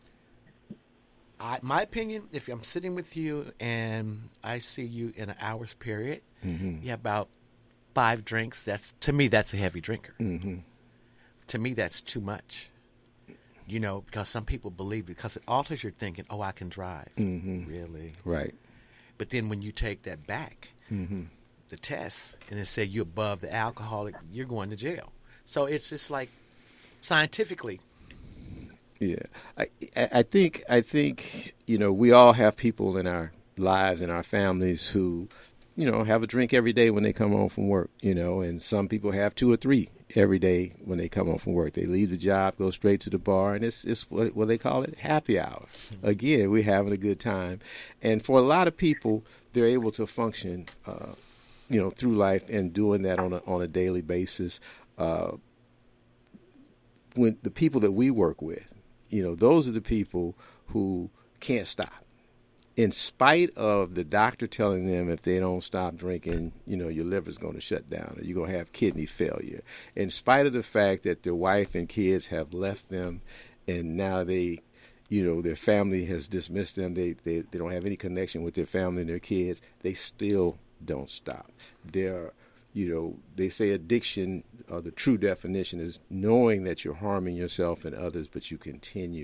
I, my opinion, if I'm sitting with you and I see you in an hour's period, mm-hmm. you have about five drinks, that's to me, that's a heavy drinker. Mm-hmm. To me, that's too much. You know, because some people believe because it alters your thinking, oh, I can drive. Mm-hmm. Really? Right. But then when you take that back, mm-hmm. the test, and it said you're above the alcoholic, you're going to jail. So it's just like scientifically. Yeah. I I think, I think, you know, we all have people in our lives, in our families who, you know, have a drink every day when they come home from work, you know, and some people have two or three every day when they come home from work. They leave the job, go straight to the bar, and it's, it's what, what they call it, happy hour. Mm-hmm. Again, we're having a good time. And for a lot of people, they're able to function, uh, you know, through life and doing that on a, on a daily basis. Uh, when the people that we work with, you know, those are the people who can't stop. In spite of the doctor telling them if they don't stop drinking, you know, your liver's going to shut down or you're going to have kidney failure. In spite of the fact that their wife and kids have left them and now they, you know, their family has dismissed them, they, they, they don't have any connection with their family and their kids, they still don't stop. They're, you know, they say addiction, uh, the true definition is knowing that you're harming yourself and others, but you continue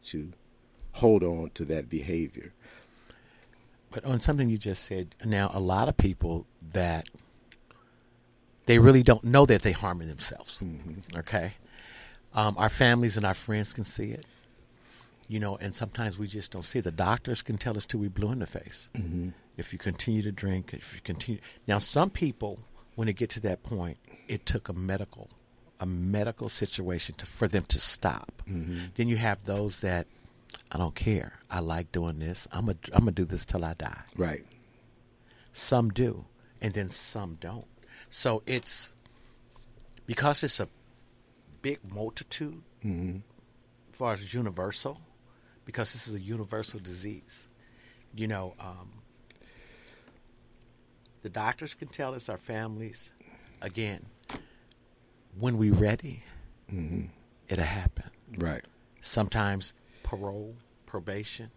to hold on to that behavior. But on something you just said, now a lot of people that they really don't know that they're harming themselves. Mm-hmm. Okay. Um, our families and our friends can see it, you know, and sometimes we just don't see it. The doctors can tell us till we blue in the face. Mm-hmm. If you continue to drink, if you continue. Now, some people, when they get to that point, it took a medical, a medical situation to, for them to stop. Mm-hmm. Then you have those that, I don't care. I like doing this. I'm gonna I'm gonna do this till I die. Right. Some do, and then some don't. So it's because it's a big multitude, mm-hmm. as far as it's universal, because this is a universal disease. You know, um, the doctors can tell us, our families, again, when we're ready, mm-hmm. it'll happen. Right. Sometimes parole, probation,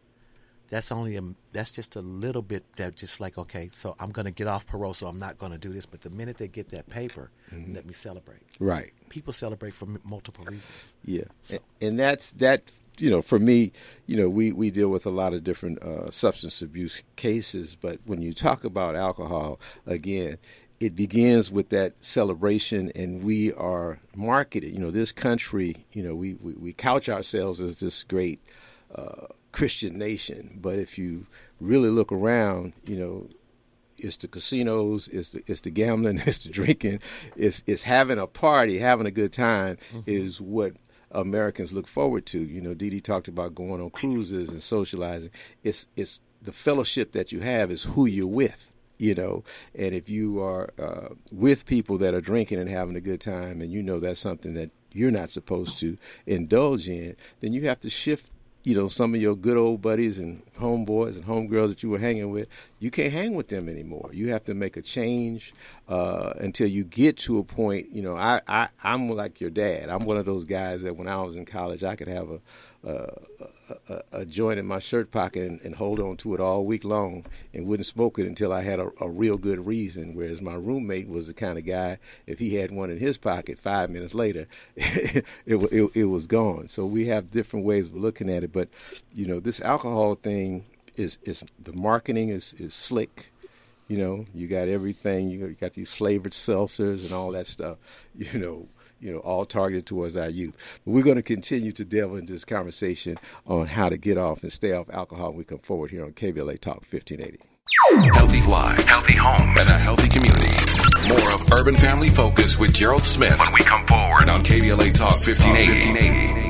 that's only a, that's just a little bit that just like, okay, so I'm going to get off parole, so I'm not going to do this. But the minute they get that paper, mm-hmm. let me celebrate. Right. People celebrate for m- multiple reasons. Yeah. So. And that's that, you know, for me, you know, we, we deal with a lot of different uh, substance abuse cases. But when you talk about alcohol, again, it begins with that celebration, and we are marketed. You know, this country, you know, we, we, we couch ourselves as this great uh, Christian nation. But if you really look around, you know, it's the casinos, it's the, it's the gambling, it's the drinking, it's, it's having a party, having a good time mm-hmm. is what Americans look forward to. You know, Dee Dee talked about going on cruises and socializing. It's, it's the fellowship that you have is who you're with. You know, and if you are uh, with people that are drinking and having a good time, and you know that's something that you're not supposed to indulge in, then you have to shift, you know, some of your good old buddies and homeboys and homegirls that you were hanging with. You can't hang with them anymore. You have to make a change uh, until you get to a point. You know, I, I, I'm like your dad. I'm one of those guys that when I was in college, I could have a Uh, a, a, a joint in my shirt pocket and, and hold on to it all week long and wouldn't smoke it until I had a, a real good reason, whereas my roommate was the kind of guy, if he had one in his pocket five minutes later, it, it, it was gone. So we have different ways of looking at it. But, you know, this alcohol thing is, is the marketing is, is slick. You know, you got everything. You got these flavored seltzers and all that stuff, you know, you know, all targeted towards our youth. But we're going to continue to delve into this conversation on how to get off and stay off alcohol when we come forward here on K B L A Talk fifteen eighty. Healthy life, healthy home, and a healthy community. More of Urban Family Focus with Gerald Smith when we come forward on K B L A Talk fifteen eighty.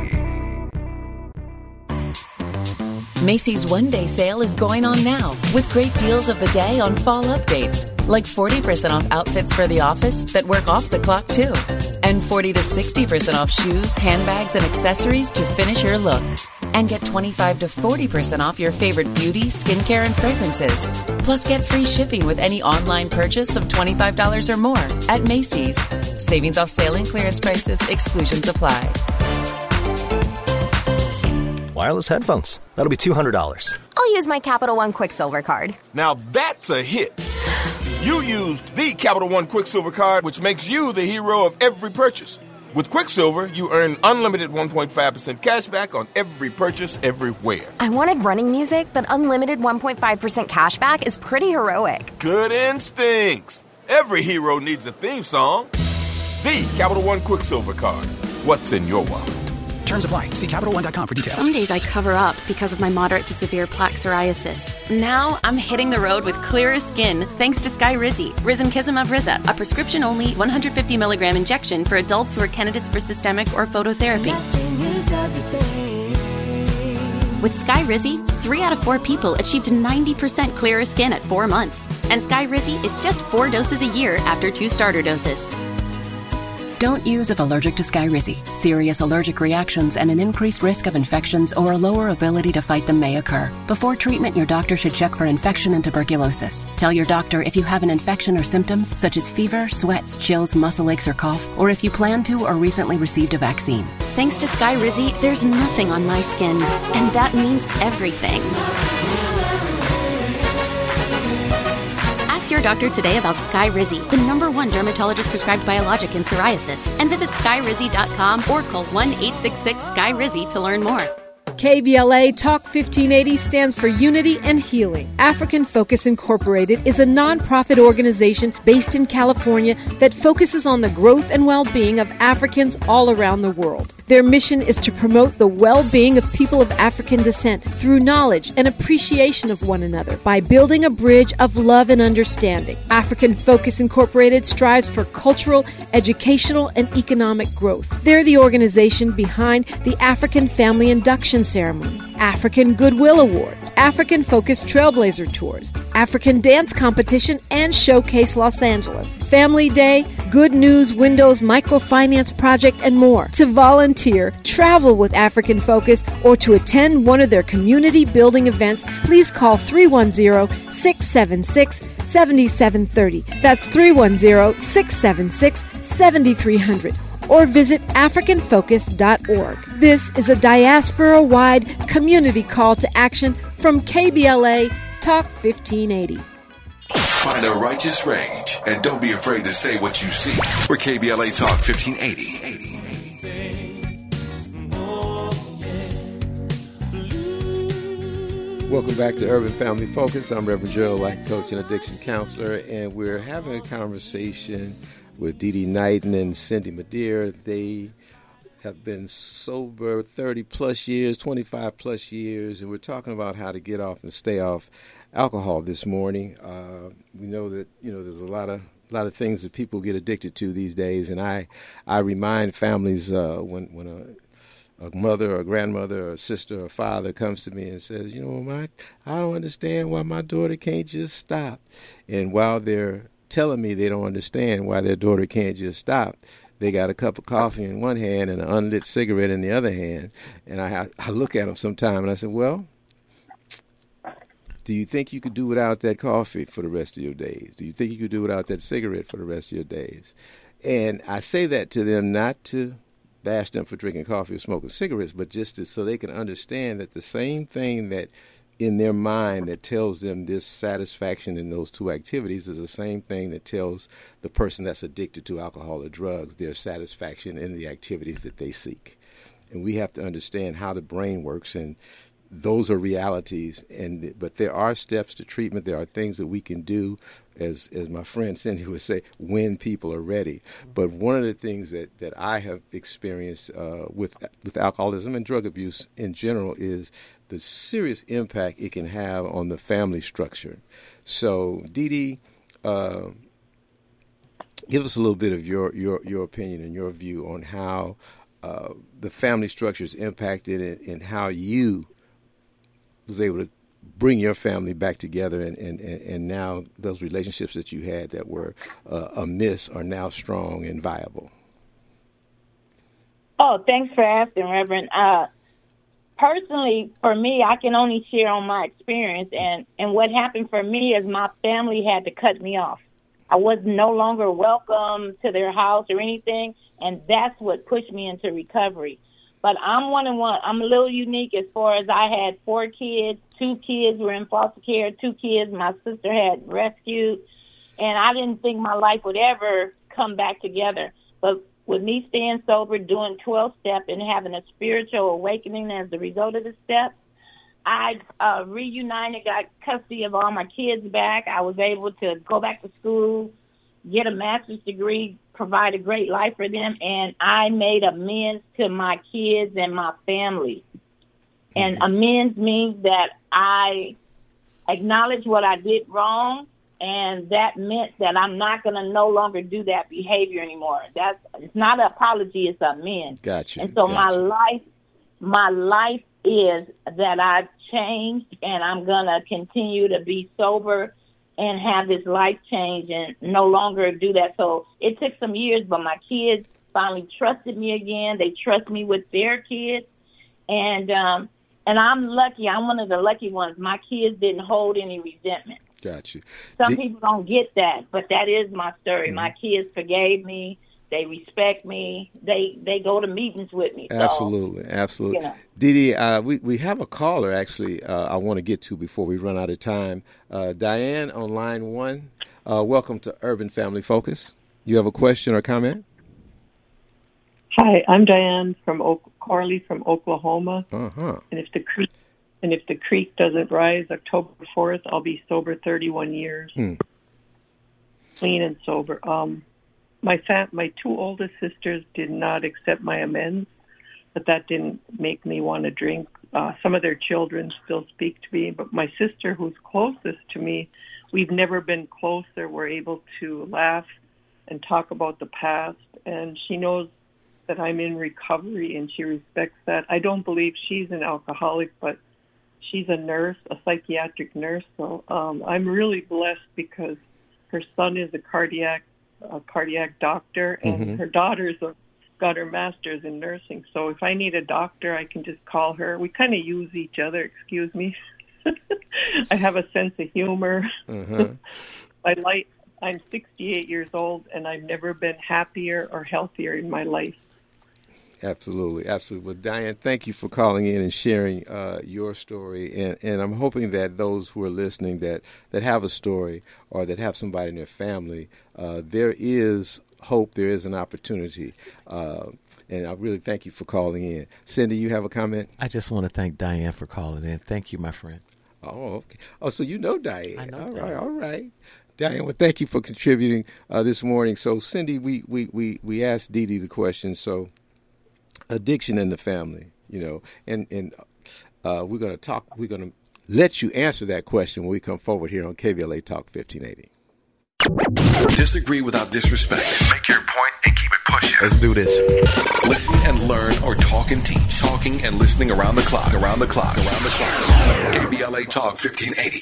Macy's one-day sale is going on now with great deals of the day on fall updates, like forty percent off outfits for the office that work off the clock too, and forty to sixty percent off shoes, handbags, and accessories to finish your look. And get twenty-five to forty percent off your favorite beauty, skincare, and fragrances. Plus, get free shipping with any online purchase of twenty-five dollars or more at Macy's. Savings off sale and clearance prices. Exclusions apply. Wireless headphones. That'll be two hundred dollars. I'll use my Capital One Quicksilver card. Now that's a hit. You used the Capital One Quicksilver card, which makes you the hero of every purchase. With Quicksilver, you earn unlimited one point five percent cash back on every purchase everywhere. I wanted running music, but unlimited one point five percent cash back is pretty heroic. Good instincts. Every hero needs a theme song. The Capital One Quicksilver card. What's in your wallet? Terms apply. See Capital One dot com for details. Some days I cover up because of my moderate to severe plaque psoriasis. Now I'm hitting the road with clearer skin thanks to Skyrizi, Risankizumab Riza, a prescription-only one hundred fifty milligram injection for adults who are candidates for systemic or phototherapy. With Skyrizi, three out of four people achieved ninety percent clearer skin at four months. And Skyrizi is just four doses a year after two starter doses. Don't use if allergic to Skyrizi. Serious allergic reactions and an increased risk of infections or a lower ability to fight them may occur. Before treatment, your doctor should check for infection and tuberculosis. Tell your doctor if you have an infection or symptoms such as fever, sweats, chills, muscle aches, or cough, or if you plan to or recently received a vaccine. Thanks to Skyrizi, there's nothing on my skin, and that means everything. Your doctor today about Skyrizi, the number one dermatologist prescribed biologic in psoriasis, and visit skyrizi dot com or call one eight six six Sky Rizzy to learn more. K B L A Talk fifteen eighty stands for Unity and Healing. African Focus Incorporated is a nonprofit organization based in California that focuses on the growth and well-being of Africans all around the world. Their mission is to promote the well-being of people of African descent through knowledge and appreciation of one another by building a bridge of love and understanding. African Focus Incorporated strives for cultural, educational, and economic growth. They're the organization behind the African Family Induction Ceremony, African Goodwill Awards, African Focus Trailblazer Tours, African Dance Competition, and Showcase Los Angeles, Family Day, Good News Windows Microfinance Project, and more. To volunteer, travel with African Focus, or to attend one of their community building events, please call three one zero, six seven six, seven seven three zero. That's three one zero, six seven six, seven three zero zero. Or visit african focus dot org. This is a diaspora-wide community call to action from K B L A Talk fifteen eighty. Find a righteous rage and don't be afraid to say what you see. We're K B L A Talk fifteen eighty. Welcome back to Urban Family Focus. I'm Reverend Gerald, life coach and addiction counselor, and we're having a conversation with Dee Dee Knighton and Cindy Madeira. They have been sober thirty plus years, twenty-five plus years, and we're talking about how to get off and stay off alcohol this morning. Uh, we know that, you know, there's a lot of a lot of things that people get addicted to these days, and I I remind families uh, when when a a mother or a grandmother or a sister or father comes to me and says, you know, my I don't understand why my daughter can't just stop. And while they're telling me they don't understand why their daughter can't just stop, they got a cup of coffee in one hand and an unlit cigarette in the other hand. And I, I look at them sometime and I say, well, do you think you could do without that coffee for the rest of your days? Do you think you could do without that cigarette for the rest of your days? And I say that to them not to bash them for drinking coffee or smoking cigarettes, but just to, so they can understand that the same thing that in their mind that tells them this satisfaction in those two activities is the same thing that tells the person that's addicted to alcohol or drugs their satisfaction in the activities that they seek. And we have to understand how the brain works, and those are realities. And but there are steps to treatment. There are things that we can do, as as my friend Cindy would say, when people are ready. But one of the things that, that I have experienced uh, with with alcoholism and drug abuse in general is the serious impact it can have on the family structure. So, Dee Dee, uh, give us a little bit of your, your, your opinion and your view on how uh, the family structure is impacted and, and how you was able to bring your family back together, and, and, and now those relationships that you had that were uh, amiss are now strong and viable. Oh, thanks for asking, Reverend. Uh, personally, for me, I can only share on my experience, and, and what happened for me is my family had to cut me off. I was no longer welcome to their house or anything, and that's what pushed me into recovery. But I'm one and one. I'm a little unique as far as I had four kids. Two kids were in foster care. Two kids my sister had rescued. And I didn't think my life would ever come back together. But with me staying sober, doing twelve-step, and having a spiritual awakening as a result of the steps, I uh, reunited, got custody of all my kids back. I was able to go back to school, get a master's degree, provide a great life for them, and I made amends to my kids and my family. And amends means that I acknowledge what I did wrong, and that meant that I'm not going to no longer do that behavior anymore. That's it's not an apology, it's an amends. Gotcha. And so gotcha. my life, my life is that I've changed, and I'm going to continue to be sober and have this life change and no longer do that. So it took some years, but my kids finally trusted me again. They trust me with their kids. And um, and I'm lucky. I'm one of the lucky ones. My kids didn't hold any resentment. Got you. Some Did- people don't get that, but that is my story. Mm-hmm. My kids forgave me. They respect me. They they go to meetings with me. So, absolutely, absolutely. You know. Dee Dee, uh, we, we have a caller, actually, uh, I want to get to before we run out of time. Uh, Diane on line one, uh, welcome to Urban Family Focus. You have a question or comment? Hi, I'm Diane from Oak- Corley from Oklahoma. Uh-huh. And if the creek and if the creek doesn't rise October fourth, I'll be sober thirty-one years, Hmm. clean and sober. Um, my fa- my two oldest sisters did not accept my amends, but that didn't make me want to drink. Uh, some of their children still speak to me, but my sister, who's closest to me, we've never been closer. We're able to laugh and talk about the past, and she knows that I'm in recovery, and she respects that. I don't believe she's an alcoholic, but she's a nurse, a psychiatric nurse, so um, I'm really blessed because her son is a cardiac a cardiac doctor, and Mm-hmm. her daughter's a, got her master's in nursing. So if I need a doctor, I can just call her. We kind of use each other, excuse me. I have a sense of humor. Uh-huh. I like, I'm sixty-eight years old, and I've never been happier or healthier in my life. Absolutely, absolutely. Well, Diane, thank you for calling in and sharing uh, your story, and, and I'm hoping that those who are listening that, that have a story or that have somebody in their family, uh, there is hope, there is an opportunity, uh, and I really thank you for calling in. Cindy, you have a comment? I just want to thank Diane for calling in. Thank you, my friend. Oh, okay. Oh, so you know Diane. I know all Diane. right, all right. Diane, well, thank you for contributing uh, this morning. So, Cindy, we, we, we, we asked Dee Dee the question, so addiction in the family, you know, and, and uh, we're going to talk, we're going to let you answer that question when we come forward here on K B L A Talk fifteen eighty. Disagree without disrespect. Make your point and keep it pushing. Let's do this. Listen and learn or talk and teach. Talking and listening around the clock. Around the clock. Around the clock. K B L A Talk fifteen eighty.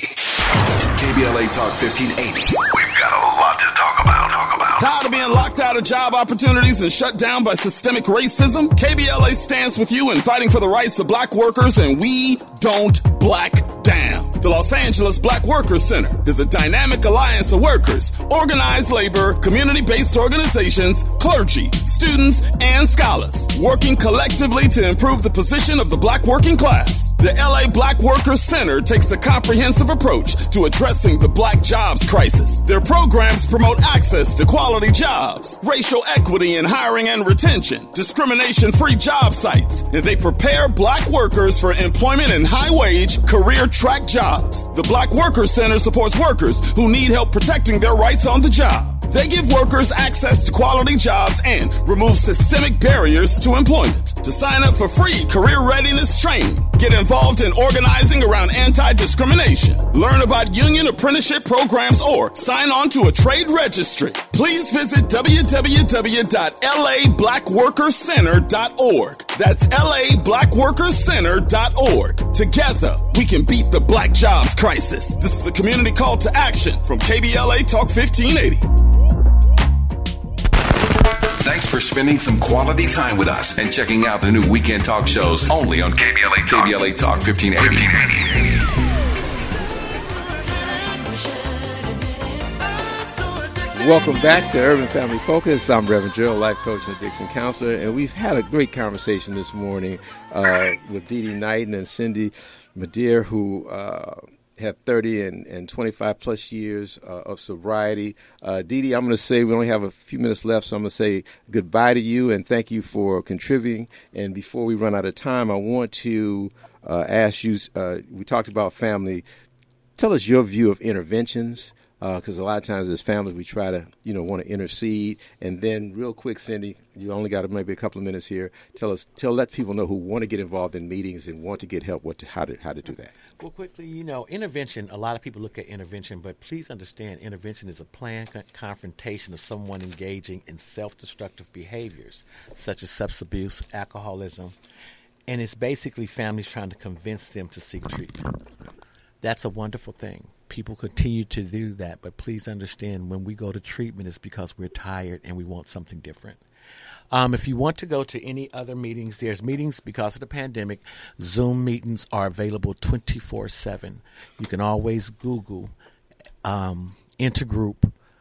K B L A Talk fifteen eighty. We've got a lot to talk about. Talk about. Tired of being locked out of job opportunities and shut down by systemic racism? K B L A stands with you in fighting for the rights of black workers, and we don't black down. The Los Angeles Black Workers Center is a dynamic alliance of workers, organized labor, community-based organizations, clergy, students, and scholars, working collectively to improve the position of the black working class. The L A Black Workers Center takes a comprehensive approach to addressing the black jobs crisis. Their programs promote access to quality jobs, racial equity in hiring and retention, discrimination-free job sites, and they prepare black workers for employment in high-wage, career-track jobs. The Black Workers Center supports workers who need help protecting their rights on the job. They give workers access to quality jobs and remove systemic barriers to employment. To sign up for free career readiness training, get involved in organizing around anti-discrimination, learn about union apprenticeship programs, or sign on to a trade registry, please visit w w w dot l a black workers center dot org. That's l a black workers center dot org. Together, we can beat the black jobs crisis. This is a community call to action from K B L A Talk fifteen eighty. Thanks for spending some quality time with us and checking out the new weekend talk shows only on K B L A Talk, K B L A Talk fifteen eighty. Welcome back to Urban Family Focus. I'm Reverend Gerald, life coach and addiction counselor, and we've had a great conversation this morning uh, with Dee Dee Knighton and Cindy Madeir, who uh, have thirty and, and twenty-five plus years uh, of sobriety. Uh, Dee Dee, I'm going to say we only have a few minutes left, so I'm going to say goodbye to you and thank you for contributing. And before we run out of time, I want to uh, ask you, uh, we talked about family. Tell us your view of interventions. Because uh, a lot of times as families, we try to, you know, want to intercede. And then real quick, Cindy, you only got maybe a couple of minutes here. Tell us, tell let people know who want to get involved in meetings and want to get help, what to, how to how to do that. Well, quickly, you know, intervention, a lot of people look at intervention, but please understand intervention is a planned co- confrontation of someone engaging in self-destructive behaviors, such as substance abuse, alcoholism, and it's basically families trying to convince them to seek treatment. That's a wonderful thing. People continue to do that, but please understand when we go to treatment, it's because we're tired and we want something different. Um, if you want to go to any other meetings, there's meetings because of the pandemic. Zoom meetings are available twenty-four seven. You can always Google um, Intergroup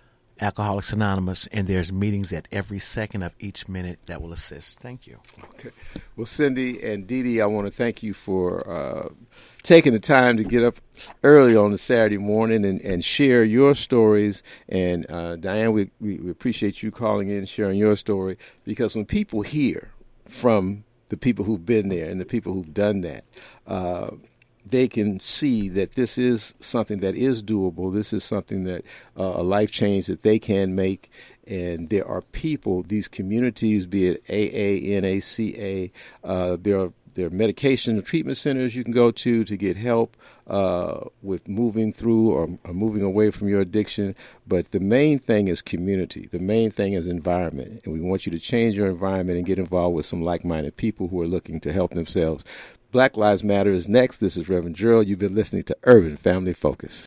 Alcoholics Anonymous, and there's meetings at every second of each minute that will assist. Thank you. Okay. Well, Cindy and Dee Dee, I want to thank you for uh, taking the time to get up early on a Saturday morning and, and share your stories. And uh, Diane, we, we, we appreciate you calling in and sharing your story, because when people hear from the people who've been there and the people who've done that, uh, they can see that this is something that is doable. This is something that uh, a life change that they can make. And there are people, these communities, be it A A, N A C A, uh, there are there are medication and treatment centers you can go to to get help uh, with moving through or, or moving away from your addiction. But the main thing is community. The main thing is environment. And we want you to change your environment and get involved with some like-minded people who are looking to help themselves. Black Lives Matter is next. This is Reverend Gerald. You've been listening to Urban Family Focus.